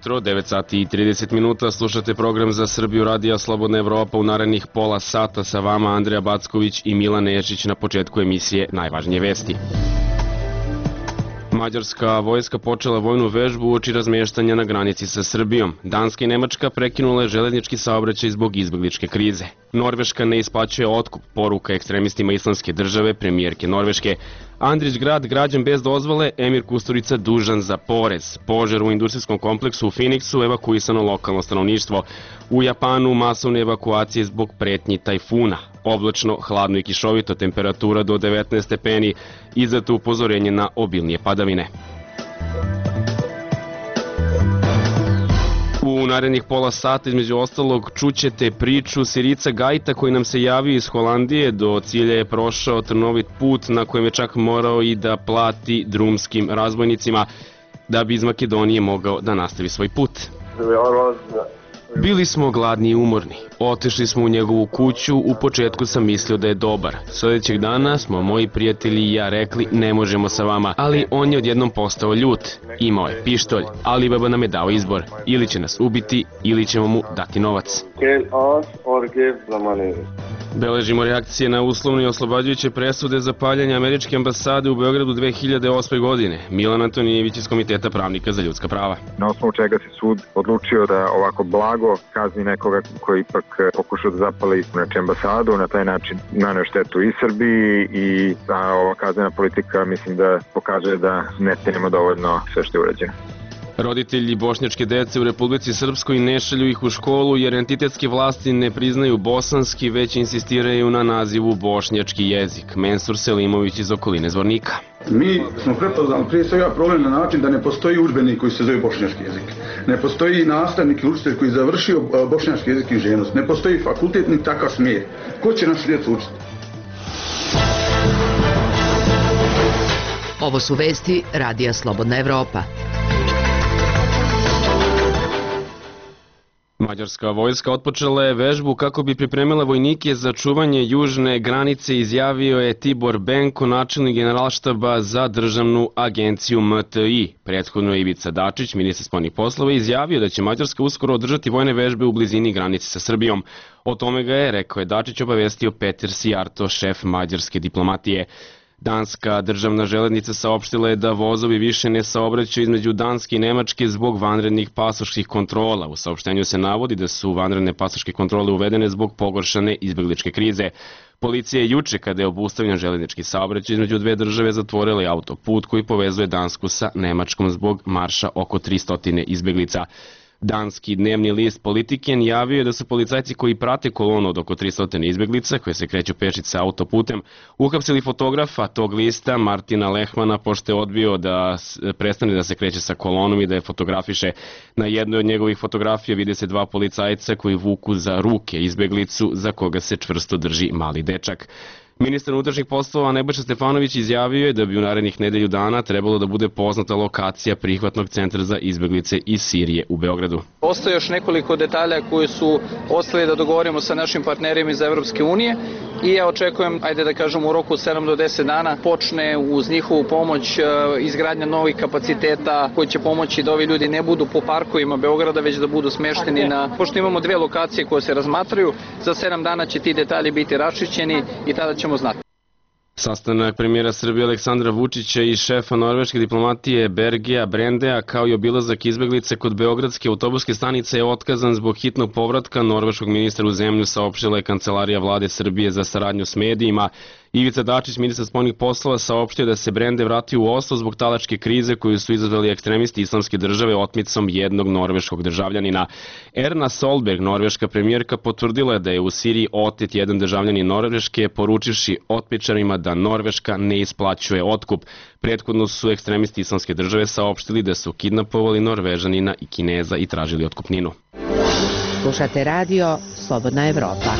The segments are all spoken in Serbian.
jutro, 9 sati i 30 minuta, slušate program za Srbiju Radija Slobodna Evropa. U narednih pola sata sa vama Andreja Backović i Milan Nešić. Na početku emisije najvažnije vesti. Mađarska vojska počela vojnu vežbu uoči razmještanja na granici sa Srbijom. Danska i Nemačka prekinule železnički saobraćaj zbog izbegličke krize. Norveška ne isplaćuje otkup, poruka ekstremistima Islamske države, premijerke Norveške. Andrić grad građen bez dozvole, Emir Kusturica dužan za porez. Požar u industrijskom kompleksu u Phoenixu, evakuisano lokalno stanovništvo. U Japanu masovne evakuacije zbog pretnji tajfuna. Oblačno, hladno i kišovito, temperatura do 19 stepeni, izdato upozorenje na obilnije padavine. U narednih pola sata, između ostalog, čućete priču Sirica Gajta koji nam se javio iz Holandije. Do cilja je prošao trnovit put na kojem je čak morao i da plati drumskim razbojnicima da bi iz Makedonije mogao da nastavi svoj put. Bili smo gladni i umorni. Otišli smo u njegovu kuću, u početku sam mislio da je dobar. Sljedećeg dana smo moji prijatelji i ja rekli ne možemo sa vama, ali on je odjednom postao ljut. Imao je pištolj, ali baba nam je dao izbor. Ili će nas ubiti, ili ćemo mu dati novac. Beležimo reakcije na uslovne i oslobađajuće presude za paljenje američke ambasade u Beogradu 2008. godine. Milan Antonijević iz Komiteta pravnika za ljudska prava. Na osnovu čega se sud odlučio da ovako blago kazni nekoga koji ipak pokušao da zapali ambasadu, na taj način naneo štetu i Srbiji i ova kaznena politika mislim da pokaže da ne cenimo dovoljno sve što je urađeno. Roditelji bošnjačke dece u Republici Srpskoj ne šalju ih u školu jer entitetske vlasti ne priznaju bosanski, već insistiraju na nazivu bošnjački jezik. Mensur Selimović iz okoline Zvornika. Mi smo prepoznali prije svega problem na način da ne postoji udžbenik koji se zove bošnjački jezik. Ne postoji nastavnik i učitelj koji je završio bošnjački jezik i književnost. Ne postoji fakultet ni takav smjer. Ko će našu djecu učiti? Ovo su vesti Radija Slobodna Evropa. Mađarska vojska otpočela je vežbu kako bi pripremila vojnike za čuvanje južne granice, izjavio je Tibor Benko, načelnik generalštaba za državnu agenciju MTI. Prethodno je Ivica Dačić, ministar spoljnih poslova, izjavio da će Mađarska uskoro održati vojne vežbe u blizini granice sa Srbijom. O tome ga je, rekao je Dačić, obavestio Peter Sijarto, šef mađarske diplomatije. Danska državna železnica saopštila je da vozovi više ne saobraćaju između Danske i Nemačke zbog vanrednih pasoških kontrola. U saopštenju se navodi da su vanredne pasoške kontrole uvedene zbog pogoršane izbegličke krize. Policija je juče, kada je obustavljen železnički saobraćaj između dve države, zatvorila je autoput koji povezuje Dansku sa Nemačkom zbog marša oko 300 izbeglica. Danski dnevni list Politiken javio je da su policajci koji prate kolonu od oko 300 izbeglica koje se kreću pešice autoputem uhapsili fotografa tog lista Martina Lehmana pošto je odbio da prestane da se kreće sa kolonom i da je fotografiše. Na jednoj od njegovih fotografija vide se dva policajca koji vuku za ruke izbeglicu za koga se čvrsto drži mali dečak. Ministar unutrašnjih poslova Nebojša Stefanović izjavio je da bi u narednih nedelju dana trebalo da bude poznata lokacija prihvatnog centra za izbeglice iz Sirije u Beogradu. Postoje još nekoliko detalja koje su ostali da dogovorimo sa našim partnerima iz Evropske unije i ja očekujem, ajde da kažem, u roku 7 do 10 dana počne uz njihovu pomoć izgradnja novih kapaciteta koji će pomoći da ovi ljudi ne budu po parkovima Beograda, već da budu smešteni pošto imamo dve lokacije koje se razmatraju, za 7 dana će ti detalji biti raščišćeni i tada ćemo znati. Sastanak premijera Srbije Aleksandra Vučića i šefa norveške diplomatije Bergea Brendea kao i obilazak izbeglice kod beogradske autobuske stanice je otkazan zbog hitnog povratka norveškog ministra u zemlju, saopštila je Kancelarija vlade Srbije za saradnju s medijima. Ivica Dačić, ministar spoljnih poslova, saopštio da se Brende vratio u Oslo zbog talačke krize koju su izazvali ekstremisti Islamske države otmicom jednog norveškog državljanina. Erna Solberg, norveška premijerka, potvrdila je da je u Siriji otet jedan državljanin Norveške, poručivši otmičarima da Norveška ne isplaćuje otkup. Prethodno su ekstremisti Islamske države saopštili da su kidnapovali Norvežanina i Kineza i tražili otkupninu. Slušate radio Slobodna Evropa.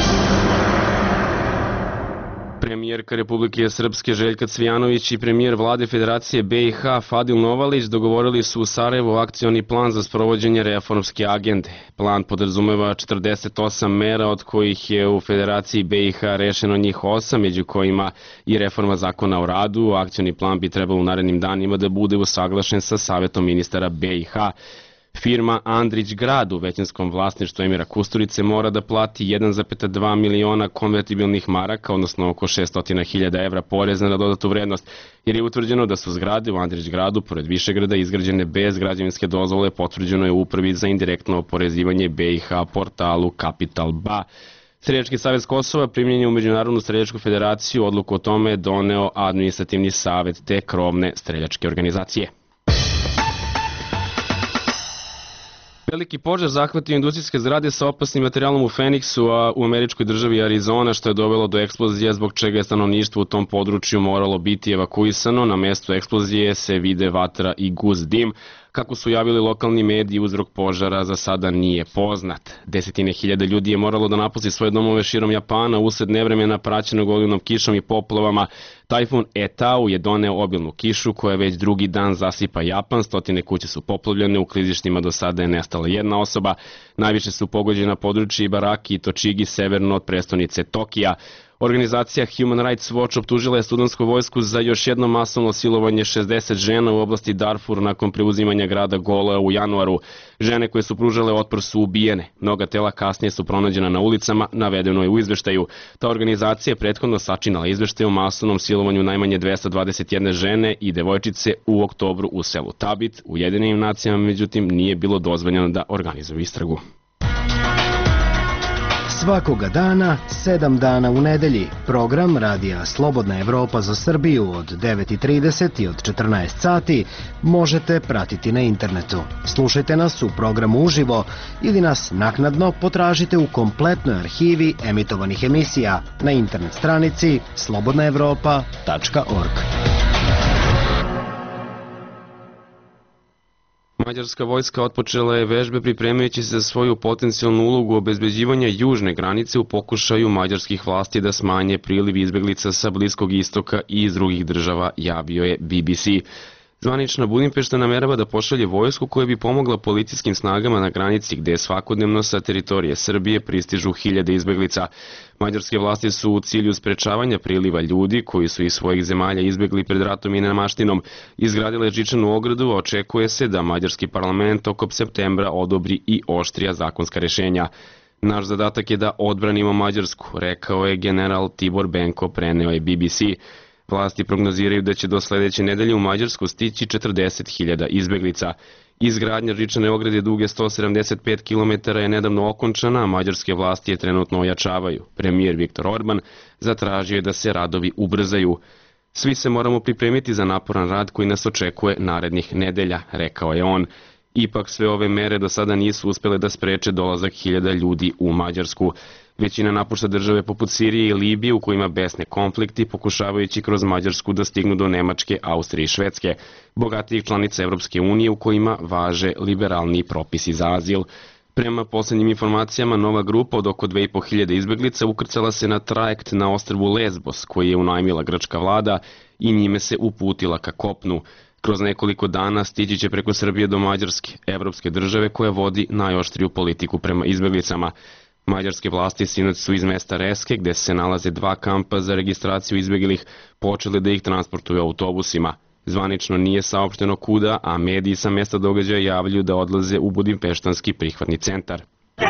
Premijerka Republike Srpske Željka Cvijanović i premijer vlade Federacije BiH Fadil Novalić dogovorili su u Sarajevu akcioni plan za sprovođenje reformske agende. Plan podrazumeva 48 mera, od kojih je u Federaciji BiH rešeno njih 8, među kojima i reforma zakona o radu. Akcioni plan bi trebalo u narednim danima da bude usaglašen sa Savetom ministara BiH. Firma Andrić Grad u većinskom vlasništvu Emira Kusturice mora da plati 1,2 miliona konvertibilnih maraka, odnosno oko 600.000 evra poreza na dodatu vrednost, jer je utvrđeno da su zgrade u Andrić Gradu, pored Višegrada, izgrađene bez građevinske dozvole, potvrđeno je u Upravi za indirektno oporezivanje BiH portalu Kapital BA. Streljački savez Kosova primljen je u Međunarodnu streljačku federaciju, odluku o tome je doneo administrativni savet te krovne streljačke organizacije. Veliki požar zahvatio industrijske zgrade sa opasnim materijalom u Feniksu, a u američkoj državi Arizona, što je dovelo do eksplozije, zbog čega je stanovništvo u tom području moralo biti evakuisano. Na mestu eksplozije se vide vatra i gust dim. Kako su javili lokalni mediji, uzrok požara za sada nije poznat. Desetine hiljada ljudi je moralo da napusti svoje domove širom Japana usled nevremena praćenog olujnom kišom i poplavama. Tajfun Etau je doneo obilnu kišu koja već drugi dan zasipa Japan. Stotine kuće su poplavljene, u klizištima do sada je nestala jedna osoba. Najviše su pogođena područje Ibaraki i Tochigi severno od prestonice Tokija. Organizacija Human Rights Watch optužila je sudansku vojsku za još jedno masovno silovanje 60 žena u oblasti Darfur nakon preuzimanja grada Gola u januaru. Žene koje su pružale otpor su ubijene. Mnoga tela kasnije su pronađena na ulicama, navedeno je u izveštaju. Ta organizacija je prethodno sačinala izveštaj o masovnom silovanju najmanje 221 žene i devojčice u oktobru u selu Tabit. Ujedinjenim nacijama, međutim, nije bilo dozvoljeno da organizuju istragu. Svakoga dana, 7 dana u nedelji, program Radija Slobodna Evropa za Srbiju od 9:30 i od 14 sati možete pratiti na internetu. Slušajte nas u programu uživo ili nas naknadno potražite u kompletnoj arhivi emitovanih emisija na internet stranici slobodnaevropa.org. Mađarska vojska otpočela je vežbe pripremajući se za svoju potencijalnu ulogu obezbeđivanja južne granice u pokušaju mađarskih vlasti da smanje priliv izbeglica sa Bliskog istoka i iz drugih država, javio je BBC. Zvanična Budimpešta namerava da pošalje vojsku koja bi pomogla policijskim snagama na granici gde svakodnevno sa teritorije Srbije pristižu hiljade izbeglica. Mađarske vlasti su u cilju sprečavanja priliva ljudi koji su iz svojih zemalja izbegli pred ratom i nemaštinom izgradile žičanu ogradu, a očekuje se da mađarski parlament oko septembra odobri i oštrija zakonska rešenja. Naš zadatak je da odbranimo Mađarsku, rekao je general Tibor Benko, preneo je BBC. Vlasti prognoziraju da će do sledeće nedelje u Mađarsku stići 40.000 izbeglica. Izgradnja žičane ograde duge 175 km je nedavno okončana, a mađarske vlasti je trenutno ojačavaju. Premijer Viktor Orban zatražio je da se radovi ubrzaju. Svi se moramo pripremiti za naporan rad koji nas očekuje narednih nedelja, rekao je on. Ipak sve ove mere do sada nisu uspele da spreče dolazak hiljada ljudi u Mađarsku. Većina napušta države poput Sirije i Libije u kojima besne konflikti, pokušavajući kroz Mađarsku da stignu do Nemačke, Austrije i Švedske, bogatijih članica Evropske unije u kojima važe liberalni propisi za azil. Prema poslednjim informacijama, nova grupa od oko 2.500 izbeglica ukrcala se na trajekt na ostrvu Lesbos, koji je unajmila grčka vlada, i njime se uputila ka kopnu. Kroz nekoliko dana stići će preko Srbije do Mađarske, evropske države koja vodi najoštriju politiku prema izbeglicama. Mađarske vlasti sinoć su iz mesta Reske, gde se nalaze 2 kampa za registraciju izbeglih, počele da ih transportuju autobusima. Zvanično nije saopšteno kuda, a mediji sa mesta događaja javljaju da odlaze u Budimpeštanski prihvatni centar.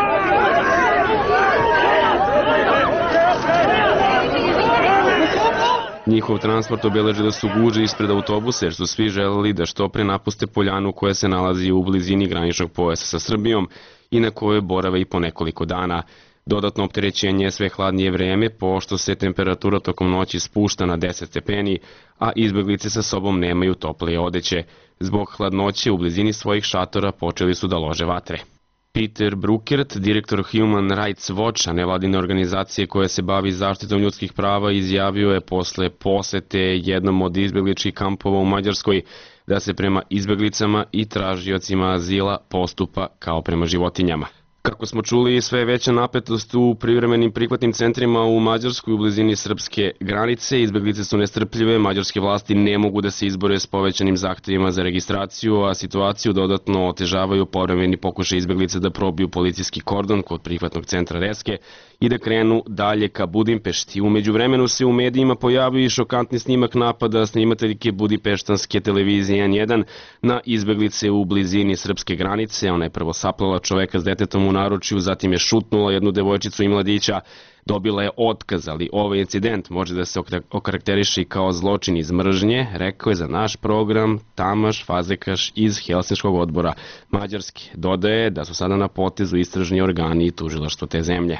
Njihov transport obeležile su gužve ispred autobusa jer su svi želeli da što pre napuste poljanu koja se nalazi u blizini graničnog pojasa sa Srbijom i na kojoj borave i po nekoliko dana. Dodatno opterećenje je sve hladnije vreme, pošto se temperatura tokom noći spušta na 10 stepeni, a izbeglice sa sobom nemaju toplije odeće. Zbog hladnoće u blizini svojih šatora počeli su da lože vatre. Peter Brukert, direktor Human Rights Watch, nevladine organizacije koja se bavi zaštitom ljudskih prava, izjavio je posle posete jednom od izbegličkih kampova u Mađarskoj da se prema izbeglicama i tražiocima azila postupa kao prema životinjama. Kako smo čuli, sve je veća napetost u privremenim prihvatnim centrima u Mađarskoj u blizini srpske granice. Izbeglice su nestrpljive, mađarske vlasti ne mogu da se izbore s povećanim zahtevima za registraciju, a situaciju dodatno otežavaju povremeni pokušaj izbeglice da probiju policijski kordon kod prihvatnog centra Reske i da krenu dalje ka Budimpešti. Umeđu vremenu se u medijima pojavio i šokantni snimak napada snimateljke budimpeštanske televizije N1 na izbeglice u blizini srpske granice. Ona je prvo saplala čoveka s detetom u naručju, zatim je šutnula jednu devojčicu i mladića. Dobila je otkaz, ali ovaj incident može da se okarakteriše kao zločin iz mržnje, rekao je za naš program Tamaš Fazekaš iz Helsinškog odbora Mađarske. Dodaje da su sada na potezu istražni organi i tužilaštvo te zemlje.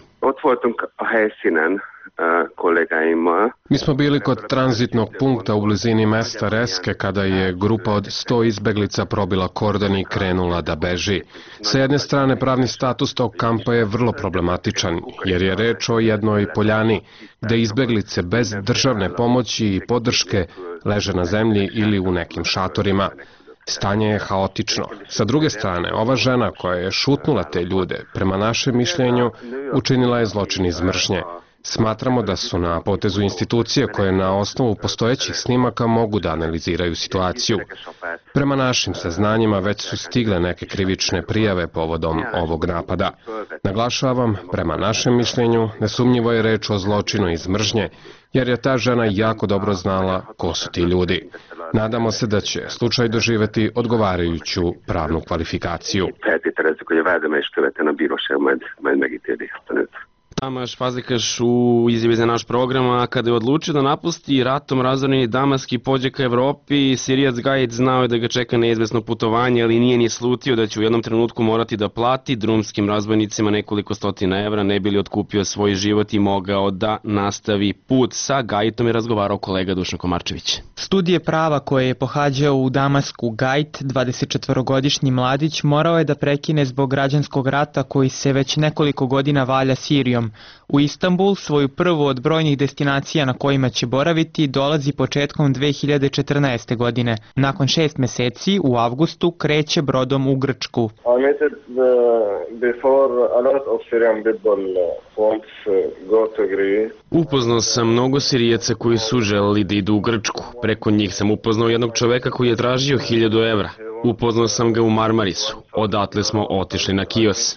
Mi smo bili kod tranzitnog punkta u blizini mesta Reske kada je grupa od 100 izbeglica probila kordon i krenula da beži. Sa jedne strane, pravni status tog kampa je vrlo problematičan, jer je reč o jednoj poljani, gde izbeglice bez državne pomoći i podrške leže na zemlji ili u nekim šatorima. Stanje je haotično. Sa druge strane, ova žena koja je šutnula te ljude, prema našem mišljenju, učinila je zločin iz mržnje. Smatramo da su na potezu institucije koje na osnovu postojećih snimaka mogu da analiziraju situaciju. Prema našim saznanjima već su stigle neke krivične prijave povodom ovog napada. Naglašavam, prema našem mišljenju, nesumnjivo je reč o zločinu iz mržnje, jer je ta žena jako dobro znala ko su ti ljudi. Nadamo se da će slučaj doživeti odgovarajuću pravnu kvalifikaciju. Tamaš Fazekaš u izjavi za naš program, a kada je odlučio da napusti ratom razoreni Damask i pođe ka Evropi, Sirijac Gajić znao je da ga čeka neizvesno putovanje, ali nije ni slutio da će u jednom trenutku morati da plati drumskim razbojnicima nekoliko stotina evra, ne bi li otkupio svoj život i mogao da nastavi put. Sa Gajitom je razgovarao kolega Dušan Komarčević. Studije prava koje je pohađao u Damasku Gajit, 24-godišnji mladić, morao je da prekine zbog građanskog rata koji se već nekoliko godina valja Sirijom. U Istanbul, svoju prvu od brojnih destinacija na kojima će boraviti, dolazi početkom 2014. godine. Nakon 6 meseci, u avgustu, kreće brodom u Grčku. Upoznao sam mnogo Sirijaca koji su želeli da idu u Grčku. Preko njih sam upoznao jednog čoveka koji je tražio 1000 evra. Upoznao sam ga u Marmarisu. Odatle smo otišli na Kios.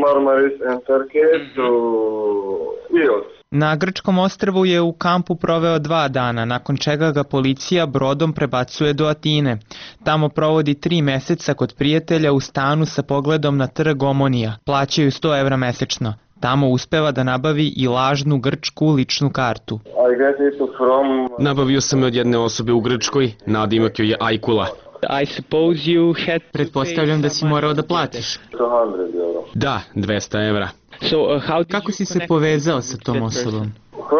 Na grčkom ostrvu je u kampu proveo 2 dana, nakon čega ga policija brodom prebacuje do Atine. Tamo provodi 3 meseca kod prijatelja u stanu sa pogledom na trg Omonija. Plaćaju 100 evra mesečno. Tamo uspeva da nabavi i lažnu grčku ličnu kartu. Nabavio sam je od jedne osobe u Grčkoj, nadimak joj je Ajkula. Pretpostavljam da si morao da platiš. Da, 200 evra. Kako si se povezao sa tom osobom?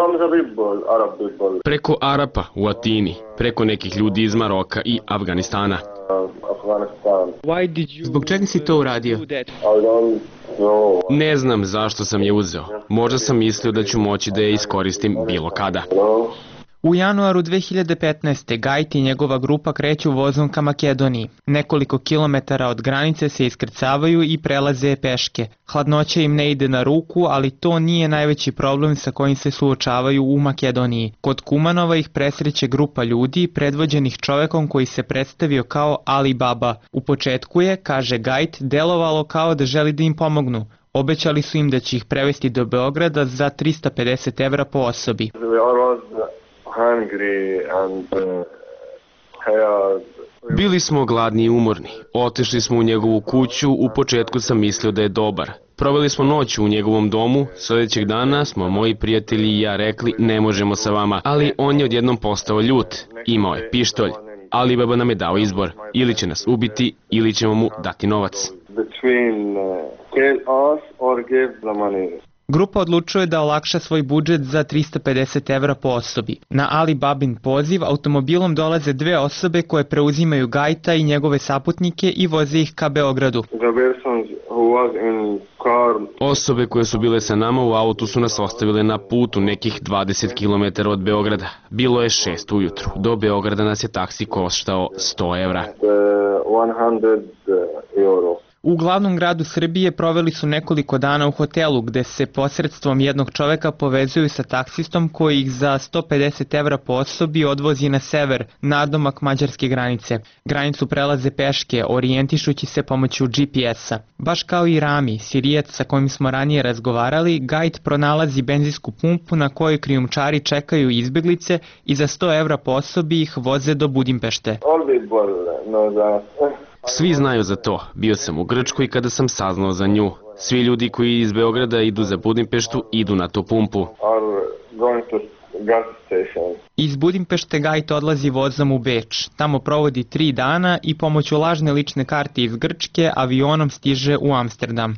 Preko Arapa u Atini, preko nekih ljudi iz Maroka i Afganistana. Zbog čega si to uradio? Ne znam zašto sam je uzeo. Možda sam mislio da ću moći da je iskoristim bilo kada. U januaru 2015. Gajt i njegova grupa kreću vozom ka Makedoniji. Nekoliko kilometara od granice se iskrcavaju i prelaze peške. Hladnoća im ne ide na ruku, ali to nije najveći problem sa kojim se suočavaju u Makedoniji. Kod Kumanova ih presreće grupa ljudi predvođenih čovekom koji se predstavio kao Ali Baba. U početku je, kaže Gajt, delovalo kao da želi da im pomognu. Obećali su im da će ih prevesti do Beograda za 350 evra po osobi. Bili smo gladni i umorni. Otišli smo u njegovu kuću, u početku sam mislio da je dobar. Proveli smo noć u njegovom domu, sljedećeg dana smo moji prijatelji i ja rekli ne možemo sa vama, ali on je odjednom postao ljut. Imao je pištolj. Ali Baba nam je dao izbor, ili će nas ubiti ili ćemo mu dati novac. Grupa odlučuje da olakša svoj budžet za 350 evra po osobi. Na Ali Babin poziv automobilom dolaze 2 osobe koje preuzimaju Gajta i njegove saputnike i voze ih ka Beogradu. Osobe koje su bile sa nama u autu su nas ostavile na putu nekih 20 km od Beograda. Bilo je 6 ujutru. Do Beograda nas je taksi koštao 100 evra. U glavnom gradu Srbije proveli su nekoliko dana u hotelu gde se posredstvom jednog čoveka povezuju sa taksistom koji ih za 150 evra po osobi odvozi na sever, nadomak mađarske granice. Granicu prelaze peške, orijentišući se pomoću GPS-a. Baš kao i Rami, Sirijac sa kojim smo ranije razgovarali, gajd pronalazi benzinsku pumpu na kojoj krijumčari čekaju izbeglice i za 100 evra po osobi ih voze do Budimpešte. Svi znaju za to. Bio sam u Grčkoj kada sam saznao za nju. Svi ljudi koji iz Beograda idu za Budimpeštu idu na tu pumpu. Iz Budimpešte gajd odlazi vozom u Beč. Tamo provodi 3 dana i pomoću lažne lične karte iz Grčke avionom stiže u Amsterdam.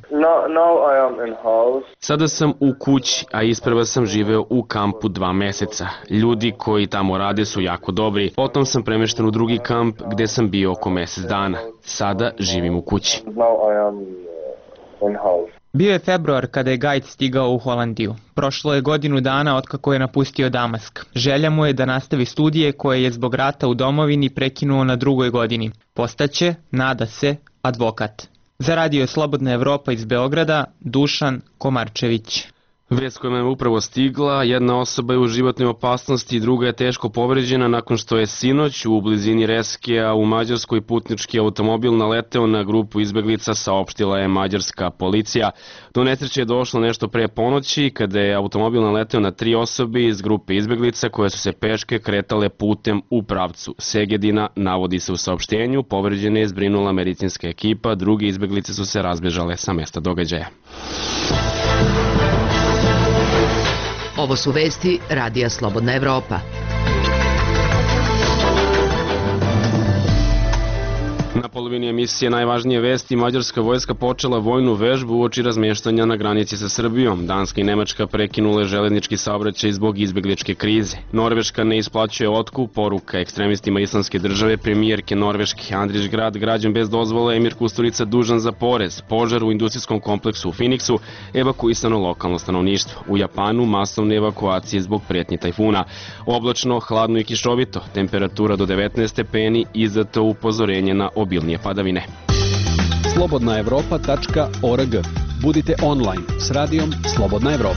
Sada sam u kući, a isprva sam živeo u kampu 2 meseca. Ljudi koji tamo rade su jako dobri. Potom sam premešten u drugi kamp gde sam bio oko mesec dana. Sada živim u kući. Bio je februar kada je gajd stigao u Holandiju. Prošlo je godinu dana otkako je napustio Damask. Želja mu je da nastavi studije koje je zbog rata u domovini prekinuo na 2. godini. Postaće, nada se, advokat. Za Radio Slobodna Evropa iz Beograda, Dušan Komarčević. Vest koja je upravo stigla, jedna osoba je u životnoj opasnosti, druga je teško povređena nakon što je sinoć u blizini Reskija u Mađarskoj putnički automobil naleteo na grupu izbeglica, saopštila je mađarska policija. Do nesreće je došlo nešto pre ponoći kada je automobil naleteo na 3 osobe iz grupe izbeglica koje su se peške kretale putem u pravcu Segedina, navodi se u saopštenju. Povređene je zbrinula medicinska ekipa, druge izbeglice su se razbežale sa mesta događaja. Ovo su vesti Radija Slobodna Evropa. Na polovini emisije najvažnije vesti, mađarska vojska počela vojnu vežbu uoči razmještanja na granici sa Srbijom. Danska i Nemačka prekinule železnički saobraćaj zbog izbegličke krize. Norveška ne isplaćuje otkup, poruka ekstremistima Islamske države, premijerke Norveške. Andrić grad građen bez dozvole, Emir Kusturica dužan za porez. Požar u industrijskom kompleksu u Phoenixu, evakuisano lokalno stanovništvo. U Japanu masovne evakuacije zbog pretnji tajfuna. Oblačno, hladno i kišovito, temperatura do 19 stepeni, izdato upozorenje na obilnije padavine. slobodnaevropa.org. Budite online s radijom Slobodna Evropa.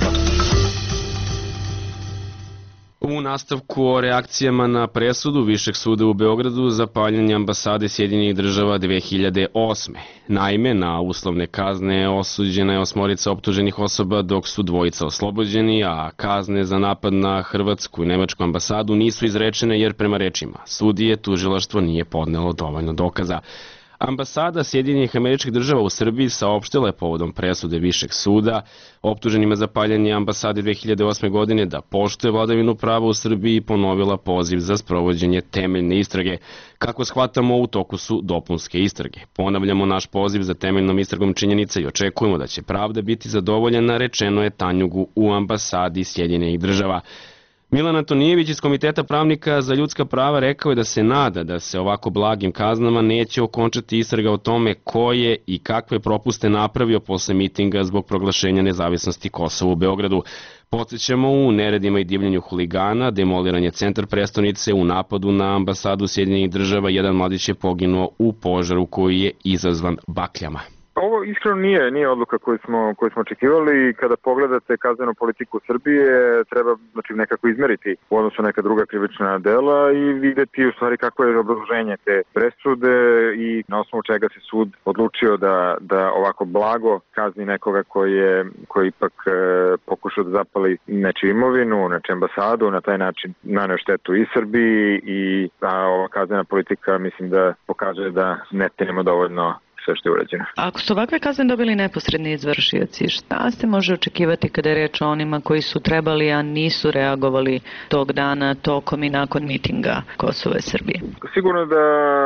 U nastavku o reakcijama na presudu Višeg suda u Beogradu za paljenje ambasade Sjedinjenih država 2008. Naime, na uslovne kazne osuđena je 8 optuženih osoba dok su 2 oslobođeni, a kazne za napad na hrvatsku i nemačku ambasadu nisu izrečene jer prema rečima sudije tužilaštvo nije podnelo dovoljno dokaza. Ambasada Sjedinjenih Američkih Država u Srbiji saopštila je povodom presude Višeg suda optuženima za paljenje ambasade 2008. godine da poštuje vladavinu prava u Srbiji i ponovila poziv za sprovođenje temeljne istrage. Kako shvatamo, u toku su dopunske istrage. Ponavljamo naš poziv za temeljnom istragom činjenica i očekujemo da će pravda biti zadovoljena, rečeno je Tanjugu u ambasadi Sjedinjenih Država. Milan Antonijević iz Komiteta pravnika za ljudska prava rekao je da se nada da se ovako blagim kaznama neće okončati istraga o tome ko je i kakve propuste napravio posle mitinga zbog proglašenja nezavisnosti Kosova u Beogradu. Podsjećamo, u neredima i divljenju huligana, demoliran je centar prestonice, u napadu na ambasadu Sjedinjenih Država, jedan mladić je poginuo u požaru koji je izazvan bakljama. Ovo iskreno nije odluka koju smo očekivali. Kada pogledate kaznenu politiku Srbije, treba nekako izmeriti u odnosu na neka druga krivična dela i videti u stvari kako je obrazloženje te presude i na osnovu čega se sud odlučio da ovako blago kazni nekoga koji ipak pokušao da zapali nečiju imovinu, nečiju ambasadu, na taj način naneo štetu i Srbiji i ova kaznena politika mislim da pokaže da ne tenemo dovoljno što je urađeno. Ako su ovakve kazne dobili neposredni izvršioci, šta se može očekivati kada je reč o onima koji su trebali, a nisu reagovali tog dana, tokom i nakon mitinga Kosova i Srbije? Sigurno da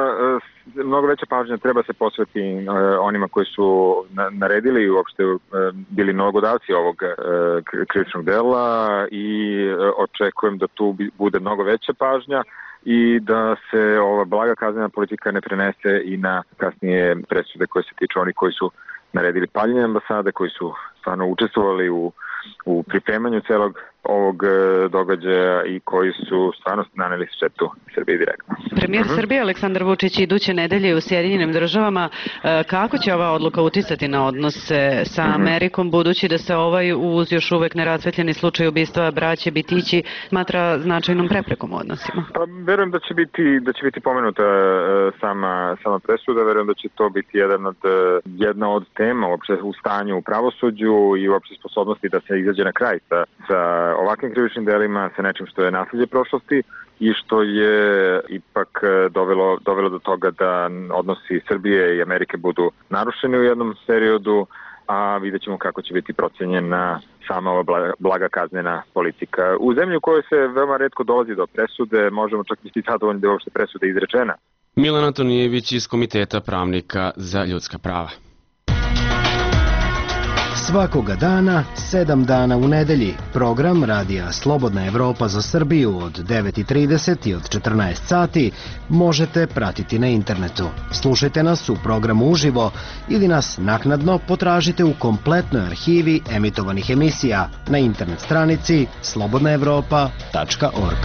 mnogo veća pažnja treba se posveti onima koji su naredili i uopšte bili nalogodavci ovog krivičnog dela i očekujem da tu bude mnogo veća pažnja i da se ova blaga kaznena politika ne prenese i na kasnije presude koje se tiču onih koji su naredili paljenje ambasade, koji su stvarno učestvovali u pripremanju ovog događaja i koji su stvarno naneli štetu Srbiji direktno. Premijer Srbije Aleksandar Vučić iduće nedelje u Sjedinjenim Državama, kako će ova odluka uticati na odnose sa Amerikom, budući da se ovaj uz još uvek nerasvetljeni slučaj ubistva braće Bitići smatra značajnom preprekom u odnosima? Pa, verujem da će biti pomenuta sama presuda, verujem da će to biti jedna od tema uopšte u stanju u pravosuđu i uopšte sposobnosti da se izađe na kraj sa ovakvim krivičnim delima, sa nečim što je nasljeđe prošlosti i što je ipak dovelo do toga da odnosi Srbije i Amerike budu narušeni u jednom periodu, a vidjet ćemo kako će biti procenjena sama ova blaga kaznena politika. U zemlji u kojoj se veoma retko dolazi do presude, možemo čak biti zadovoljni da je uopšte presuda izrečena. Milan Antonijević iz Komiteta pravnika za ljudska prava. Svakoga dana, 7 dana u nedelji, program Radija Slobodna Evropa za Srbiju od 9:30 i od 14 sati možete pratiti na internetu. Slušajte nas u programu uživo ili nas naknadno potražite u kompletnoj arhivi emitovanih emisija na internet stranici slobodnaevropa.org.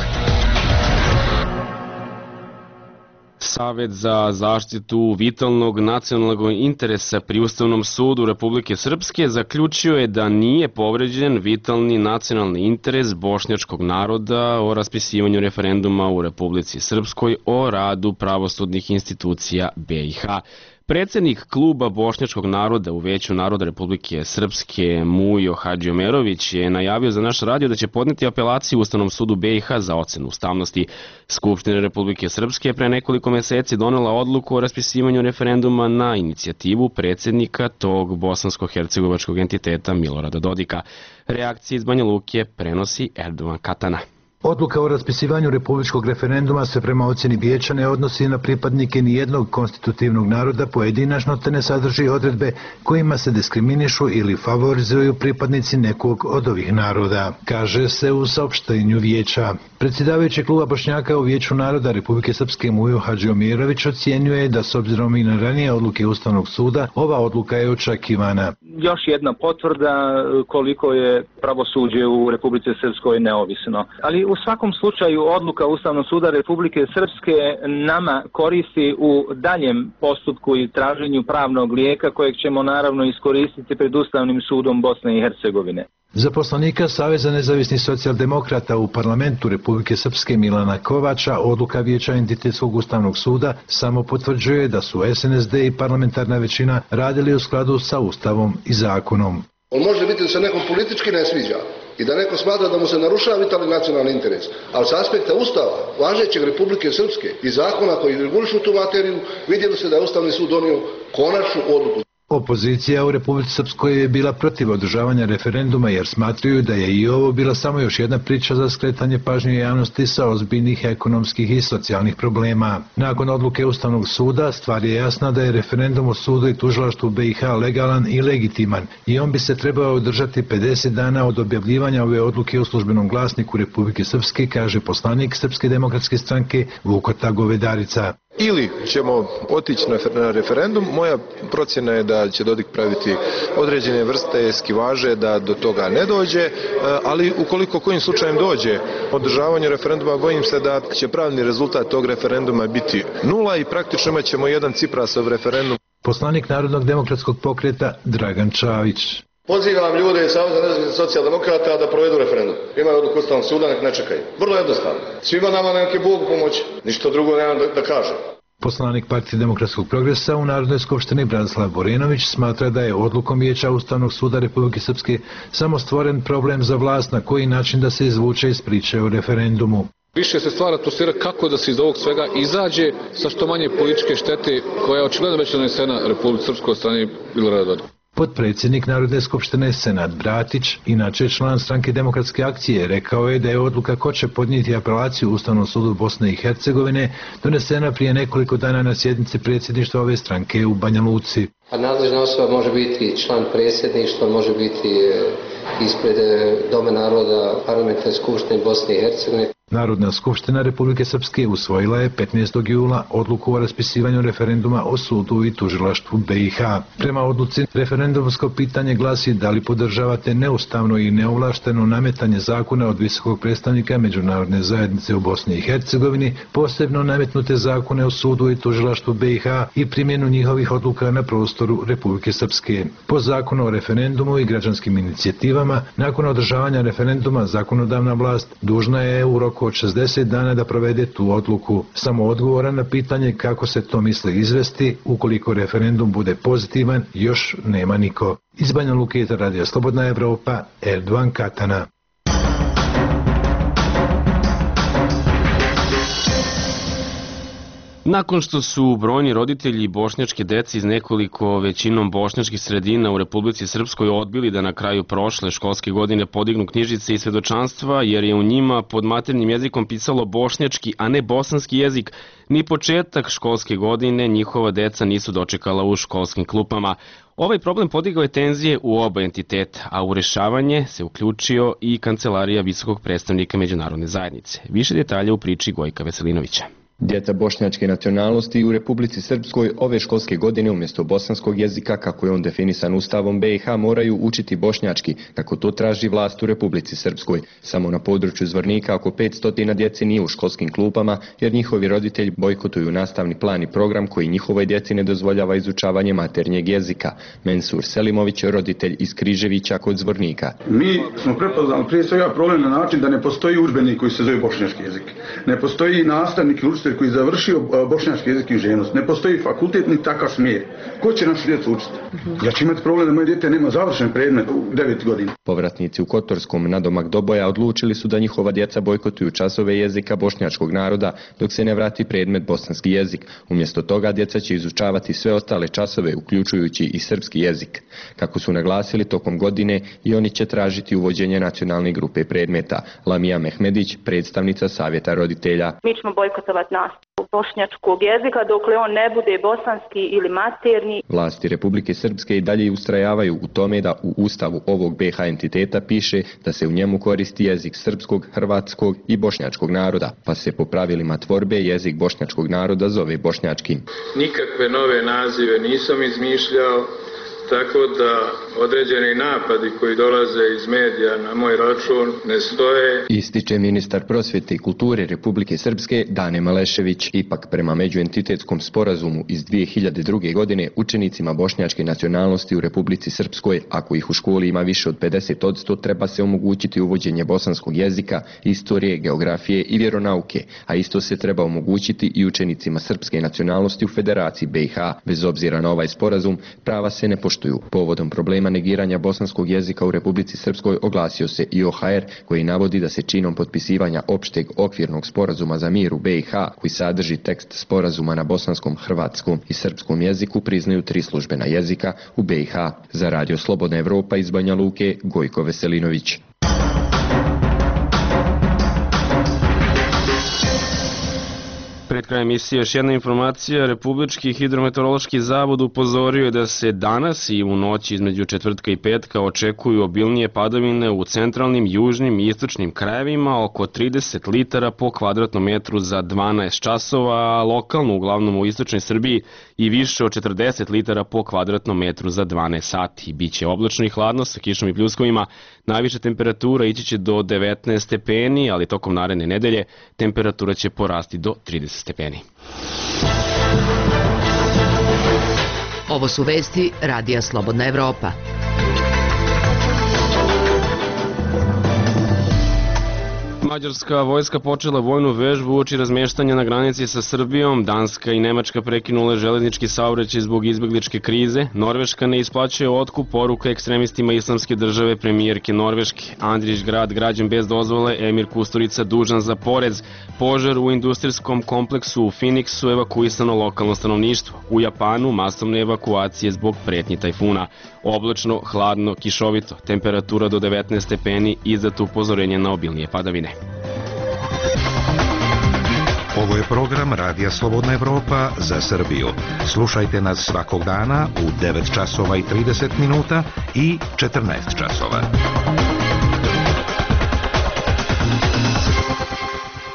Savet za zaštitu vitalnog nacionalnog interesa pri Ustavnom sudu Republike Srpske zaključio je da nije povređen vitalni nacionalni interes bošnjačkog naroda o raspisivanju referenduma u Republici Srpskoj o radu pravosudnih institucija BiH. Predsednik kluba bošnjačkog naroda u Veću naroda Republike Srpske Mujo Hadžiomerović je najavio za naš radio da će podneti apelaciju Ustavnom sudu BiH za ocenu ustavnosti. Skupština Republike Srpske je pre nekoliko meseci donela odluku o raspisivanju referenduma na inicijativu predsednika tog bosansko-hercegovačkog entiteta Milorada Dodika. Reakcije iz Banja Luke prenosi Erdogan Katana. Odluka o raspisivanju republičkog referenduma se prema ocjeni vijeća ne odnosi na pripadnike nijednog konstitutivnog naroda pojedinačno te ne sadrži odredbe kojima se diskriminišu ili favorizuju pripadnici nekog od ovih naroda, kaže se u saopštenju vijeća. Predsjedavajući kluba Bošnjaka u Vijeću naroda Republike Srpske Mujo Hadžiomirović ocjenjuje da s obzirom i na ranije odluke Ustavnog suda, ova odluka je očekivana. Još jedna potvrda koliko je pravosuđe u Republici Srpskoj neovisno. Ali u svakom slučaju odluka Ustavnog suda Republike Srpske nama koristi u daljem postupku i traženju pravnog lijeka kojeg ćemo naravno iskoristiti pred Ustavnim sudom Bosne i Hercegovine. Za poslanika Saveza nezavisnih socijaldemokrata u parlamentu Republike Srpske Milana Kovača odluka Vijeća entitetskog Ustavnog suda samo potvrđuje da su SNSD i parlamentarna većina radili u skladu sa Ustavom i zakonom. On može biti da se nekom politički ne sviđa i da neko smatra da mu se narušava vitalni nacionalni interes, ali sa aspekta Ustava važećeg Republike Srpske i zakona koji regulišu tu materiju vidjelo se da je Ustavni sud donio konačnu odluku. Opozicija u Republici Srpskoj je bila protiv održavanja referenduma jer smatraju da je i ovo bila samo još jedna priča za skretanje pažnje javnosti sa ozbiljnih ekonomskih i socijalnih problema. Nakon odluke Ustavnog suda stvar je jasna da je referendum o sudu i tužilaštvu BiH legalan i legitiman i on bi se trebao održati 50 dana od objavljivanja ove odluke u službenom glasniku Republike Srpske, kaže poslanik Srpske demokratske stranke Vukota Govedarica. Ili ćemo otići na referendum, moja procjena je da će Dodik praviti određene vrste eskivaže da do toga ne dođe, ali ukoliko kojim slučajem dođe održavanje referenduma, bojim se da će pravni rezultat tog referenduma biti nula i praktično imat ćemo jedan Ciprasov referendum. Poslanik Narodnog demokratskog pokreta Dragan Čavić. Pozivam ljude iz Saveza nezavisnih socijaldemokrata da provedu referendum. Imaju odluku Ustavnog suda, nek ne čekaju. Vrlo jednostavno. Svima nama neki Bog pomoći. Ništa drugo nemam da kažem. Poslanik Partije demokratskog progresa u Narodnoj skupštini Branislav Borenović smatra da je odlukom Vijeća Ustavnog suda Republike Srpske samo stvoren problem za vlast na koji način da se izvuče iz priče o referendumu. Više se stvara atmosfera kako da se iz ovog svega izađe sa što manje političke štete koja je očigledno već donesena Republike Srpskoj od strane Milorada Dodika. Potpredsjednik Narodne skupštine Senad Bratić, inače član stranke Demokratske akcije, rekao je da je odluka ko će podnijeti apelaciju Ustavnom sudu Bosne i Hercegovine donesena prije nekoliko dana na sjednici predsjedništva ove stranke u Banja Luci. Nadležna osoba može biti član predsjedništva, može biti ispred Doma naroda Parlamentarne skupštine Bosne i Hercegovine. Narodna skupština Republike Srpske usvojila je 15. jula odluku o raspisivanju referenduma o sudu i tužilaštvu BiH. Prema odluci, referendumsko pitanje glasi da li podržavate neustavno i neovlašteno nametanje zakona od visokog predstavnika međunarodne zajednice u Bosni i Hercegovini, posebno nametnute zakone o sudu i tužilaštvu BiH i primjenu njihovih odluka na prostoru Republike Srpske. Po zakonu o referendumu i građanskim inicijativama, nakon održavanja referenduma zakonodavna vlast dužna je u roku od 60 dana da provede tu odluku. Samo odgovora na pitanje kako se to misli izvesti ukoliko referendum bude pozitivan još nema niko. Iz Banja Luke, Radio Slobodna Evropa, Erdogan Katana. Nakon što su brojni roditelji bošnjačke dece iz nekoliko većinom bošnjačkih sredina u Republici Srpskoj odbili da na kraju prošle školske godine podignu knjižice i svedočanstva jer je u njima pod maternjim jezikom pisalo bošnjački, a ne bosanski jezik, ni početak školske godine njihova deca nisu dočekala u školskim klupama. Ovaj problem podigao je tenzije u oba entiteta, a u rešavanje se uključio i Kancelarija visokog predstavnika međunarodne zajednice. Više detalja u priči Gojka Veselinovića. Djeca bošnjačke nacionalnosti u Republici Srpskoj ove školske godine umjesto bosanskog jezika, kako je on definisan Ustavom BiH, moraju učiti bošnjački, kako to traži vlast u Republici Srpskoj. Samo na području Zvornika oko 500 djece nije u školskim klupama, jer njihovi roditelji bojkotuju nastavni plan i program koji njihovoj djeci ne dozvoljava izučavanje maternjeg jezika. Mensur Selimović, roditelj iz Križevića kod Zvornika. Mi smo prepoznali prije svega problem na način da ne postoji udžbenik koji se zove bošnjački jezik. Ne postoji nastavnik i učitelj koji je završio bošnjački jezik i književnost. Ne postoji fakultet ni takav smjer. Ko će našu djecu učiti? Ja ću imati problem da moje dijete nema završen predmet u 9 godina. Povratnici u Kotorskom nadomak Doboja odlučili su da njihova djeca bojkotuju časove jezika bošnjačkog naroda dok se ne vrati predmet bosanski jezik. Umjesto toga djeca će izučavati sve ostale časove, uključujući i srpski jezik. Kako su naglasili, tokom godine i oni će tražiti uvođenje nacionalne grupe predmeta. Lamija Mehmedić, predstavnica Savjeta roditelja. Mi ćemo bojkotovati nastavu bošnjačkog jezika dokle on ne bude bosanski ili materni. Vlasti Republike Srpske i dalje ustrajavaju u tome da u ustavu ovog BiH entiteta piše da se u njemu koristi jezik srpskog, hrvatskog i bošnjačkog naroda, pa se po pravilima tvorbe jezik bošnjačkog naroda zove bošnjačkim. Nikakve nove nazive nisam izmišljao, tako da određeni napadi koji dolaze iz medija na moj račun ne stoje. Ističe ministar prosvjete i kulture Republike Srpske Dane Malešević. Ipak prema međuentitetskom sporazumu iz 2002. godine učenicima bošnjačke nacionalnosti u Republici Srpskoj, ako ih u školi ima više od 50%, treba se omogućiti uvođenje bosanskog jezika, istorije, geografije i vjeronauke, a isto se treba omogućiti i učenicima srpske nacionalnosti u Federaciji BiH. Bez obzira na ovaj sporazum, prava se ne poštuju. Povodom problema negiranja bosanskog jezika u Republici Srpskoj oglasio se i OHR, koji navodi da se činom potpisivanja opšteg okvirnog sporazuma za mir u BiH, koji sadrži tekst sporazuma na bosanskom, hrvatskom i srpskom jeziku, priznaju 3 službena jezika u BiH. Za Radio Slobodna Evropa iz Banja Luke, Gojko Veselinović. Pred krajem emisije još jedna informacija. Republički hidrometeorološki zavod upozorio je da se danas i u noći između četvrtka i petka očekuju obilnije padavine u centralnim, južnim i istočnim krajevima, oko 30 litara po kvadratnom metru za 12 časova, a lokalno, uglavnom u istočnoj Srbiji, i više od 40 litara po kvadratnom metru za 12 sati. Biće oblačno i hladno sa kišom i pljuskovima. Najviša temperatura ići će do 19 stepeni, ali tokom naredne nedelje temperatura će porasti do 30 stepeni. Ovo su vesti Radija Slobodna Evropa. Mađarska vojska počela vojnu vežbu uoči razmeštanja na granici sa Srbijom, Danska i Nemačka prekinule železnički saobraćaj zbog izbegličke krize, Norveška ne isplaćuje otkup, poruka ekstremistima Islamske države premijerke Norveške, Andrić grad građen bez dozvole, Emir Kusturica dužan za porez, požar u industrijskom kompleksu u Phoenixu, evakuisano lokalno stanovništvo, u Japanu masovne evakuacije zbog pretnji tajfuna, oblačno, hladno, kišovito, temperatura do 19 stepeni, izdato upozorenje na obilnije padavine. Ovo je program Radija Slobodna Evropa za Srbiju. Slušajte nas svakog dana u 9 časova i 30 minuta i 14 časova.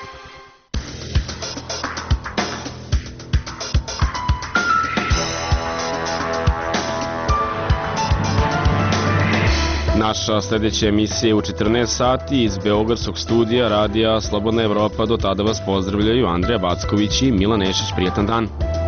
Naša sljedeća emisija je u 14 sati iz Beogradskog studija Radija Slobodna Evropa. Do tada vas pozdravljaju Andreja Backović i Milan Nešić. Prijetan dan.